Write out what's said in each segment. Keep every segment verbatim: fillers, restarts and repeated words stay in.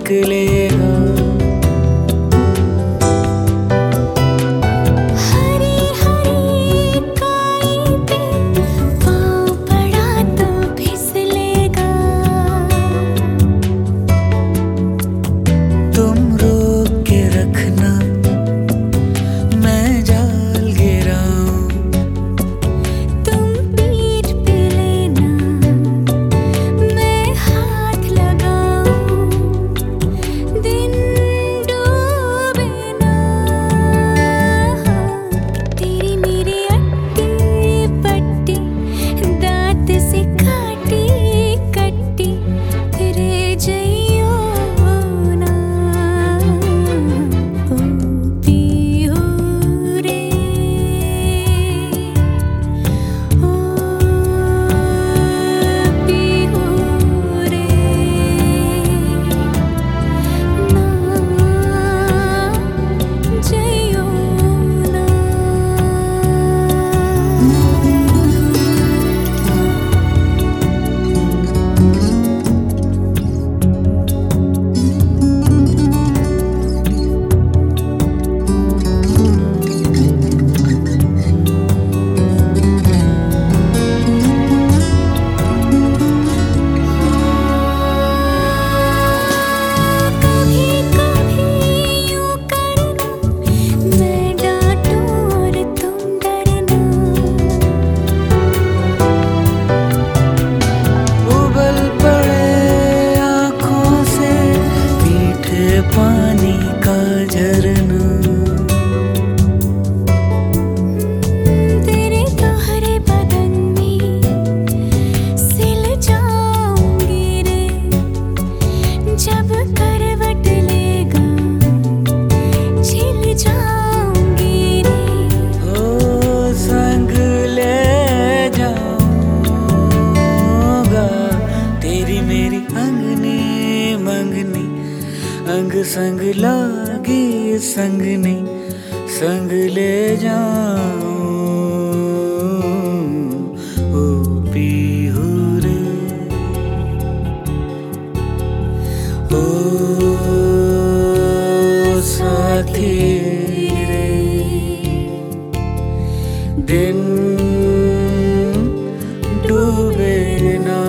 निकलेगा। हरी हरी काई पे पाँव पड़ा तो फिसलेगा। तुम रोक के रखना, मैं जाल गिराऊं। तुम पीठ पे लेना, मैं हाथ लगाऊं। दिन डूबे ना, तेरी मेरी अट्टी पट्टी दांत से काटी कट्टी रह जइयो ना। ओ पियो रे, ओ पियो रे, ना जइयो ना। कभी कभी यूं करना, मैं डांटूं और तुम डरना। उबल पड़े आँखों से मीठे पानी का झरना। तेरे गहरे बदन में सिल जाऊंगी रे, जब करवट लेगा छिल जाऊंगी रे। ओ संग ले जाऊंगा, तेरी मेरी अंगनी मंगनी, अंग संग लागी संगनी, संग ले जाऊं। ओ पीहू रे, ओ साथी रे, दिन डूबे ना,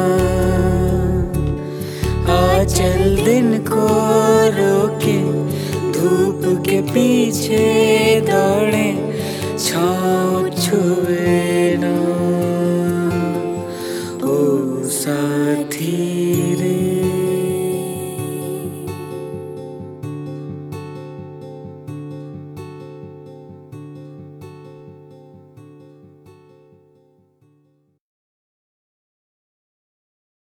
आचल दिन को रोके, धूप के पीछे दौड़े, छाँव छुए ना। ओ साथी रे।